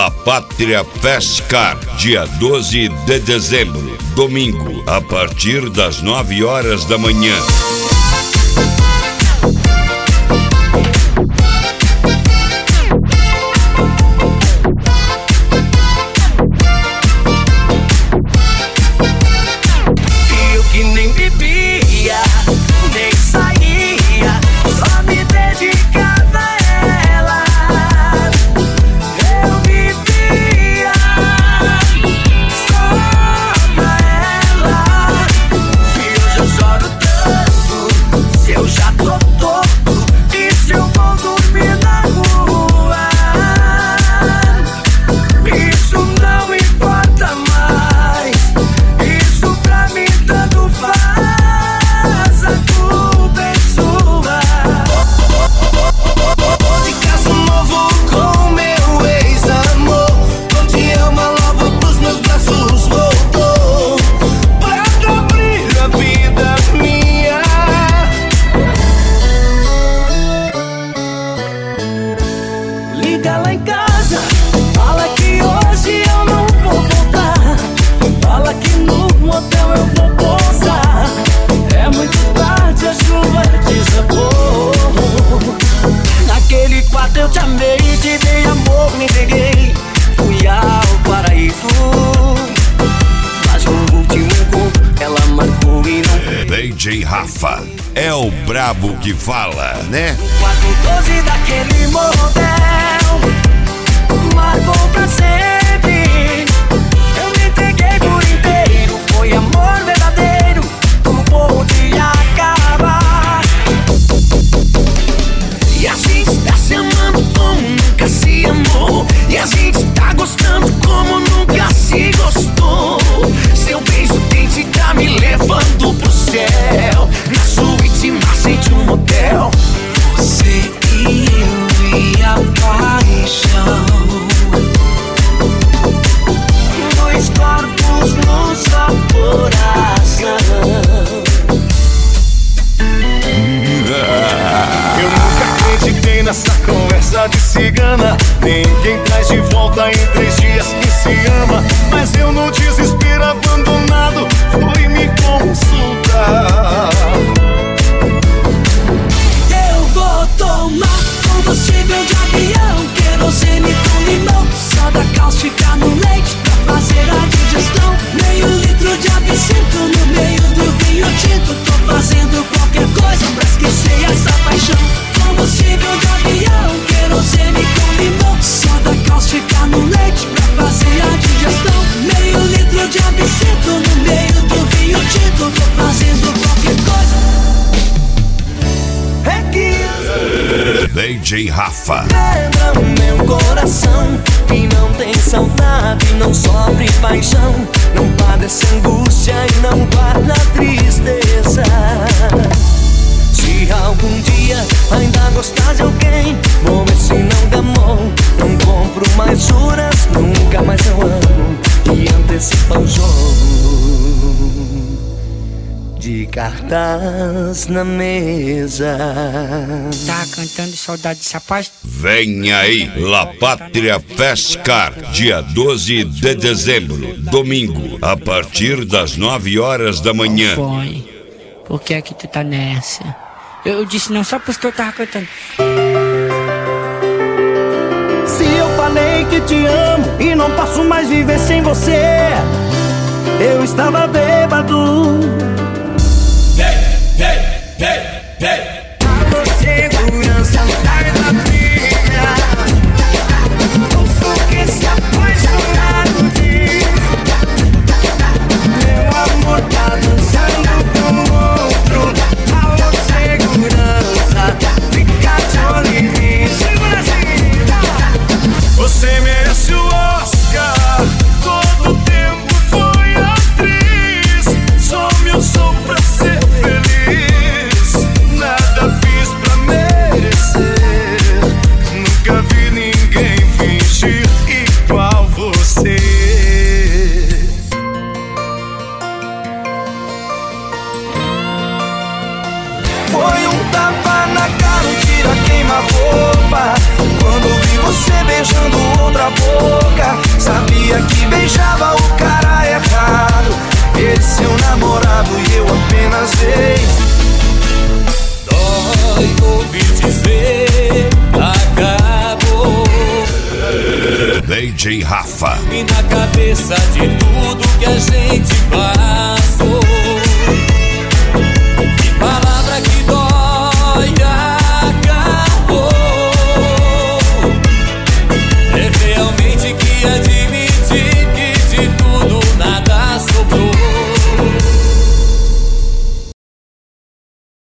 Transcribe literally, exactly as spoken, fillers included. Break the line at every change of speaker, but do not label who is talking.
La Pátria Festcar, dia doze de dezembro, domingo, a partir das nove horas da manhã.
Eu te amei, te dei amor, me entreguei. Fui ao paraíso, mas no último encontro ela marcou e não.
D J Rafa é o brabo que fala, né?
No quarto doze daquele motel, marcou pra sempre. Eu me entreguei por inteiro, foi amor verdadeiro. Como podia acabar? E a gente tá se amando como nunca se amou. E a gente tá gostando como nunca se gostou. Seu beijo quente tá me levando pro céu. Na suíte massa de um motel. Você e eu e a paixão, dois corpos num só coração.
Eu nunca acreditei nessa conversa de cigana. Ninguém traz de volta em três dias que se ama. Mas eu no desespero abandonado fui me consultar.
Eu vou tomar combustível de avião, querosene com limão, soda cáustica no leite pra fazer a digestão. Meio litro de absinto no meio do vinho tinto. Tô fazendo qualquer coisa pra esquecer essa paixão. Combustível de avião, querosene com limão, soda cáustica no leite pra fazer a digestão. Meio litro de absinto no meio do vinho tinto. Tô fazendo qualquer coisa. É que
D J Rafa
quebra o meu coração, que não tem saudade, não sofre paixão, não padece angústia e não guarda tristeza. Se algum dia ainda gostar de alguém, vou ver se não dá mão. Não compro mais juras, nunca mais eu amo, que antecipa o jogo de cartaz na mesa.
Tá cantando saudade dessa paz?
Vem aí, La Pátria Festcar, dia doze de dezembro, domingo, a partir das nove horas da manhã.
Põe, por que é que tu tá nessa? Eu disse não só porque eu tava cantando.
Se eu falei que te amo e não posso mais viver sem você, eu estava bêbado.
Vem, vem, vem, vem.
Segurança sai da pilha, não sou que se apaixonado de. Meu amor tá dançando com outro. Alô, segurança, fica de olho em mim. Segura assim.
Você merece o Oscar. Todo tempo foi atriz. Some eu sou
D J Rafa.
E na cabeça de tudo que a gente passou,